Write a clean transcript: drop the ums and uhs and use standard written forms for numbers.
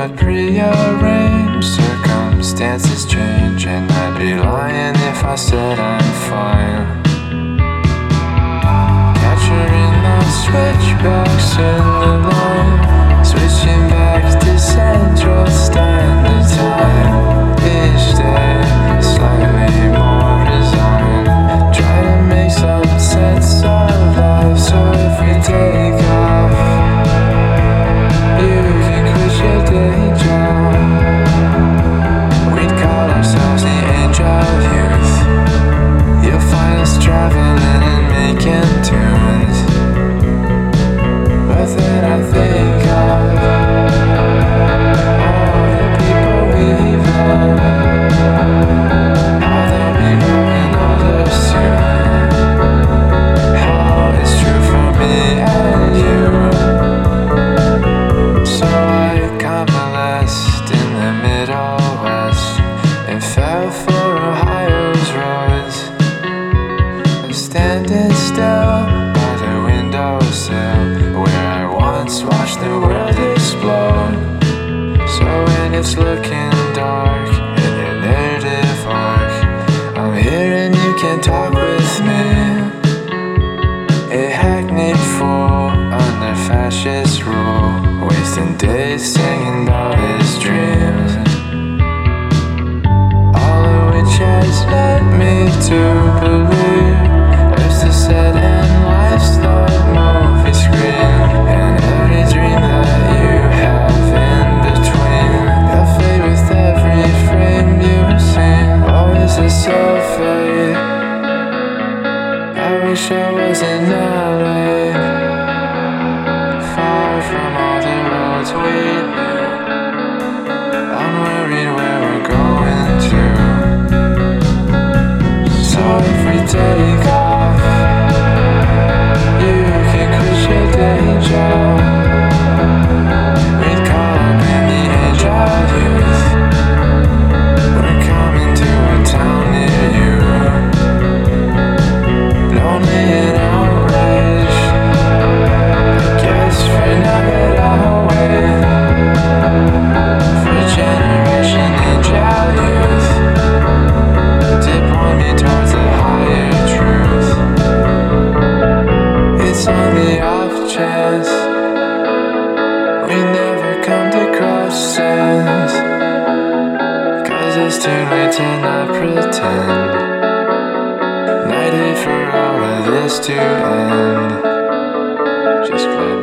but prearranged. Circumstances change, and I'd be lying if I said I'm fine. Capturing the switchbacks in the line, switching back to Central Standard Time. Each day slightly more resigned, try to make some sense of life. So if we take off, you can quit your day job. We'd call ourselves the age of youth. You'll find us traveling and making tunes. But then I think of all the people we've loved, how they'll be growing older soon, how it's true for me and you. So I convalesced in the Middle West and fell for Ohio's roads. I'm standing still by the windowsill where I once watched the world explode. So when it's looking dark in your narrative arc, I'm here and you can talk with me. A hackneyed fool under fascist rule, wasting days singing about his dreams, all of which has led me to believe there's a set and life's the movie screen, and every dream that you have in between, they'll fade with every frame you've seen. Always a self-fade. I wish I was in LA, far from all the roads we knew. I'm worried where we're going to. So if we take off, you can quit your day job. We'd call up in the age of youth. We're coming to a town near you. Lonely and outraged, I guess for now that I'll wait for a generation age of youth to point me towards a higher truth. It's on the off chance we never come to cross sense, 'cause it's too late to not pretend. Night hate for all of this to end. Just glad